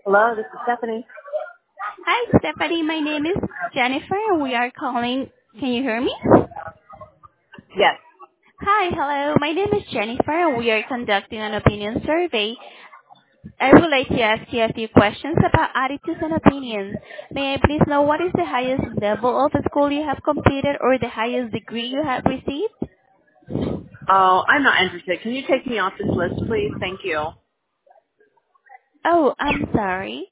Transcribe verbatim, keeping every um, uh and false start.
Hello, this is Stephanie. Hi, Stephanie. My name is Jennifer, and we are calling. Can you hear me? Yes. Hi, hello. My name is Jennifer, and we are conducting an opinion survey. I would like to ask you a few questions about attitudes and opinions. May I please know what is the highest level of school you have completed or the highest degree you have received? Oh, I'm not interested. Can you take me off this list, please? Thank you. Oh, I'm sorry.